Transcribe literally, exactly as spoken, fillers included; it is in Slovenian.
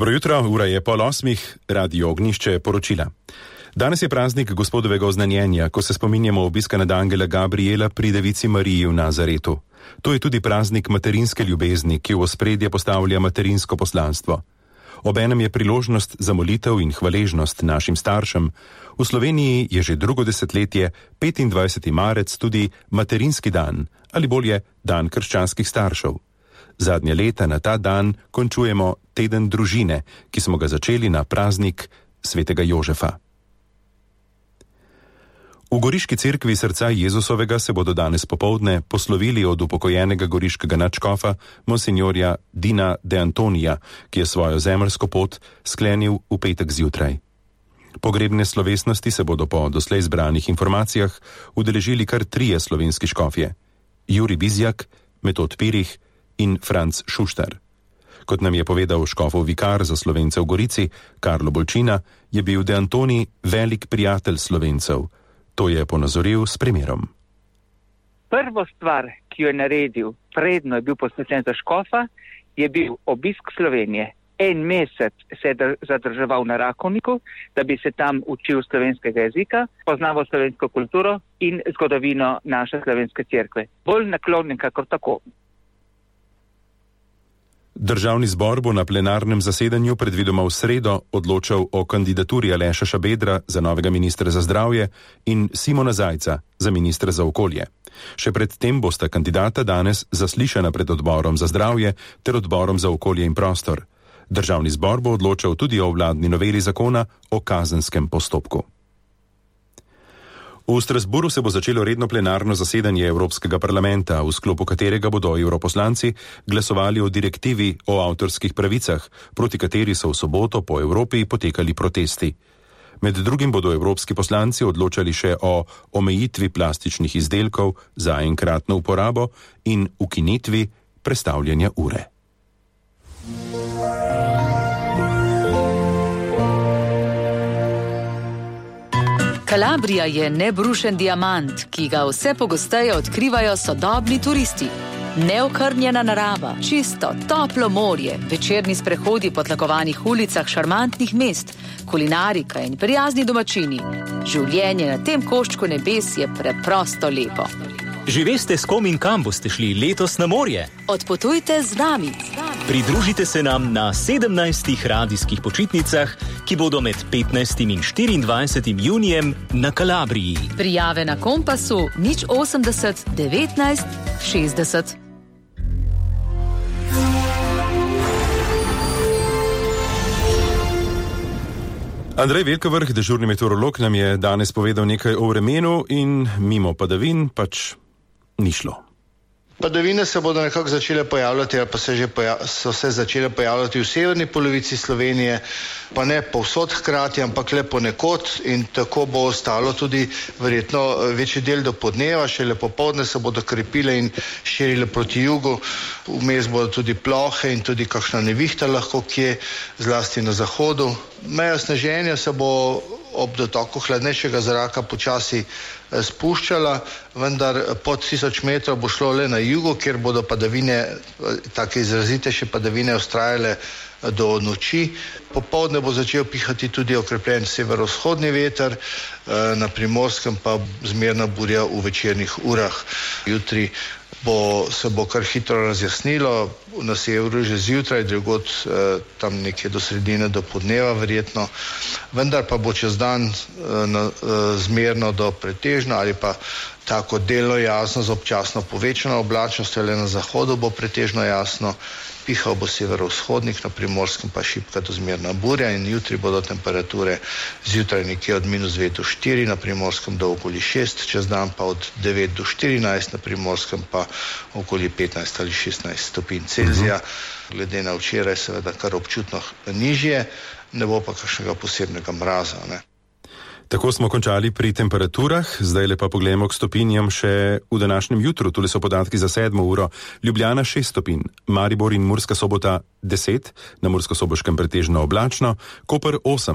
Dobro jutro, ura je pol osmih, Radio Ognjišče poročila. Danes je praznik Gospodovega oznanjenja, ko se spominjamo obiska nad angela Gabriela pri devici Mariji v Nazaretu. To je tudi praznik materinske ljubezni, ki v ospredje postavlja materinsko poslanstvo. Obenem je priložnost za molitev in hvaležnost našim staršem. V Sloveniji je že drugo desetletje, petindvajseti marec, tudi materinski dan, ali bolje dan krščanskih staršev. Zadnje leta na ta dan končujemo teden družine, ki smo ga začeli na praznik svetega Jožefa. V Goriški cerkvi srca Jezusovega se bodo danes popoldne poslovili od upokojenega goriškega nadškofa monsinjorja Dina de Antonija, ki je svojo zemeljsko pot sklenil v petek zjutraj. Pogrebne slovesnosti se bodo po doslej zbranih informacijah udeležili kar trije slovenski škofje: Jurij Bizjak, Metod Pirih in Franc Šuštar. Kot nam je povedal škofov vikar za Slovence v Gorici, Karlo Bolčina, je bil de Antoni velik prijatelj Slovencev. To je ponazoril s primerom. Prvo stvar, ki jo je naredil, predno je bil posvečen za škofa, je bil obisk Slovenije. En mesec se je zadrževal na Rakovniku, da bi se tam učil slovenskega jezika, poznaval slovensko kulturo in zgodovino naše slovenske cerkve. Bolj naklonjen kakor tako. Državni zbor bo na plenarnem zasedanju predvidoma v sredo odločal o kandidaturi Aleša Šabedra za novega ministra za zdravje in Simona Zajca za ministra za okolje. Še pred tem bosta kandidata danes zaslišana pred odborom za zdravje ter odborom za okolje in prostor. Državni zbor bo odločal tudi o vladni noveli zakona o kazenskem postopku. V Strasburu se bo začelo redno plenarno zasedanje Evropskega parlamenta, v sklopu katerega bodo europoslanci glasovali o direktivi o avtorskih pravicah, proti kateri so v soboto po Evropi potekali protesti. Med drugim bodo evropski poslanci odločali še o omejitvi plastičnih izdelkov za enkratno uporabo in ukinitvi prestavljanja ure. Kalabrija je nebrušen diamant, ki ga vse pogosteje odkrivajo sodobni turisti. Neokrnjena narava, čisto, toplo morje, večerni sprehodi po tlakovanih ulicah šarmantnih mest, kulinarika in prijazni domačini. Življenje na tem koščku nebes je preprosto lepo. Že veste, s kom in kam boste šli letos na morje? Odpotujte z nami. Pridružite se nam na sedemnajstih radijskih počitnicah, ki bodo med petnajstim in štiriindvajsetim junijem na Kalabriji. Prijave na Kompasu nič osemdeset devetnajst šestdeset. Andrej Velkovrh, dežurni meteorolog, nam je danes povedal nekaj o vremenu in mimo padavin pač ni šlo. Padavine se bodo nekako začele pojavljati, ali pa se že pojav, so se začele pojavljati v severni polovici Slovenije, pa ne povsod hkrati, ampak le ponekod, in tako bo ostalo tudi verjetno večji del do podneva, šele popoldne se bodo krepile in širile proti jugu, vmes bodo tudi plohe in tudi kakšna nevihta lahko kje, zlasti na zahodu. Meja sneženja se bo ob dotoku hladnejšega zraka počasi spuščala, vendar pod tisoč metrov bo šlo le na jugu, kjer bodo padavine, take izrazitejše padavine, vztrajale do noči. Popoldne bo začel pihati tudi okrepljen severovzhodni veter, na Primorskem pa zmerna burja v večernih urah. Jutri bo, se bo kar hitro razjasnilo, na severu že zjutraj, drugod tam nekje do sredine do podneva verjetno, vendar pa bo čez dan na, zmerno do pretežno ali pa tako delno jasno z občasno povečano oblačnostjo, le na zahodu bo pretežno jasno, pihal bo severovzhodnik, na Primorskem pa šibka do zmerna burja in jutri bodo temperature zjutraj nekje od minus dve do štiri, na Primorskem do okoli šest, čez dan pa od devet do štirinajst, na Primorskem pa okoli petnajst ali šestnajst stopinj Celzija. Glede na včeraj seveda kar občutno nižje, ne bo pa kakšnega posebnega mraza, ne. Tako smo končali pri temperaturah, zdaj le pa pogledamo k stopinjam še v današnjem jutru. Tule so podatki za sedmo uro. Ljubljana šest stopinj, Maribor in Murska Sobota deset, na Murskosoboškem pretežno oblačno, Koper osem.